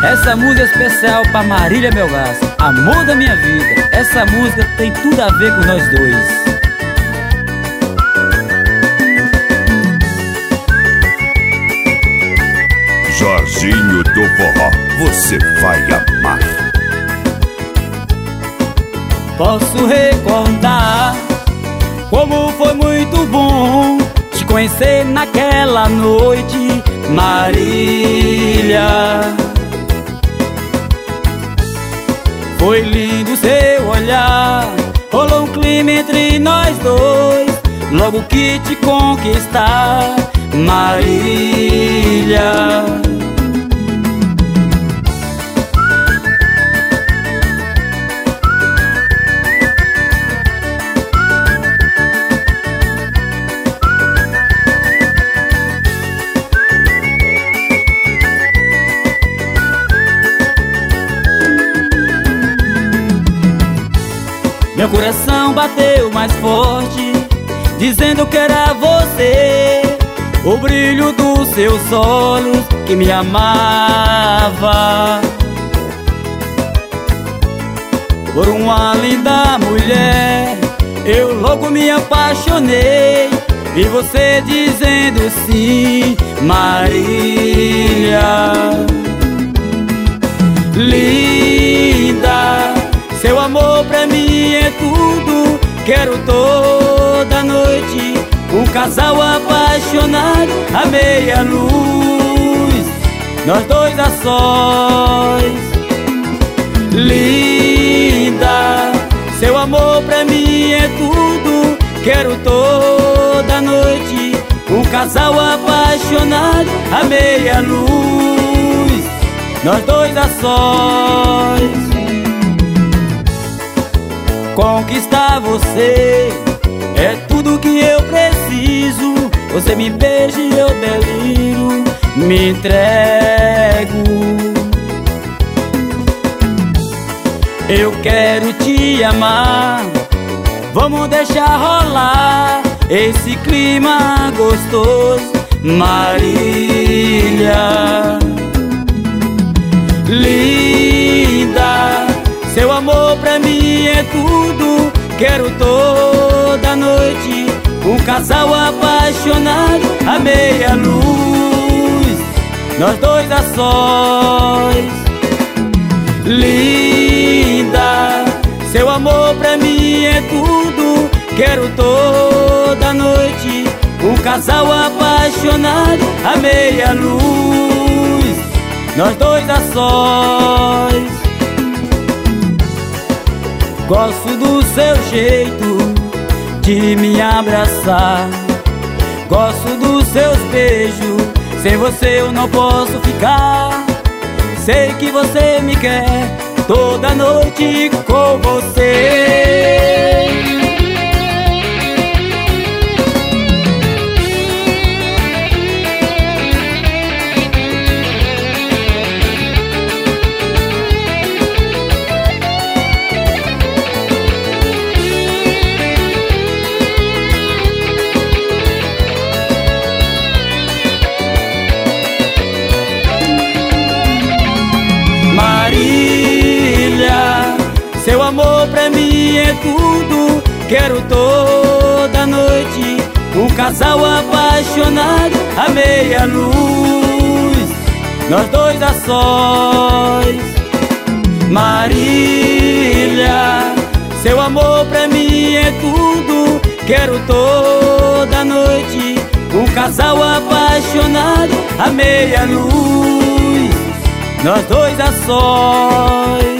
Essa música é especial pra Marília Melgaço, amor da minha vida. Essa música tem tudo a ver com nós dois. Jorginho do Forró, você vai amar. Posso recordar como foi muito bom te conhecer naquela noite, Marília. Foi lindo seu olhar, rolou um clima entre nós dois, logo que te conquistar, Marília. Meu coração bateu mais forte, dizendo que era você, o brilho dos seus olhos que me amava. Por uma linda mulher, eu logo me apaixonei, e você dizendo sim, Marília. Linda, seu amor pra mim é tudo. Quero toda noite um casal apaixonado, a meia luz, nós dois a sós. Linda, seu amor pra mim é tudo. Quero toda noite um casal apaixonado, a meia luz, nós dois a sós. Conquistar você é tudo que eu preciso. Você me beija e eu deliro, me entrego. Eu quero te amar, vamos deixar rolar esse clima gostoso, Marília. Linda, seu amor pra mim é tudo. Quero toda noite um casal apaixonado, a meia luz, nós dois a sós. Linda, seu amor pra mim é tudo. Quero toda noite um casal apaixonado, a meia luz, nós dois a sós. Gosto do seu jeito de me abraçar, gosto dos seus beijos, sem você eu não posso ficar. Sei que você me quer toda noite com você. Marília, seu amor pra mim é tudo. Quero toda noite um casal apaixonado, a meia luz, nós dois a sós. Marília, seu amor pra mim é tudo. Quero toda noite um casal apaixonado, a meia luz, nós dois a sós.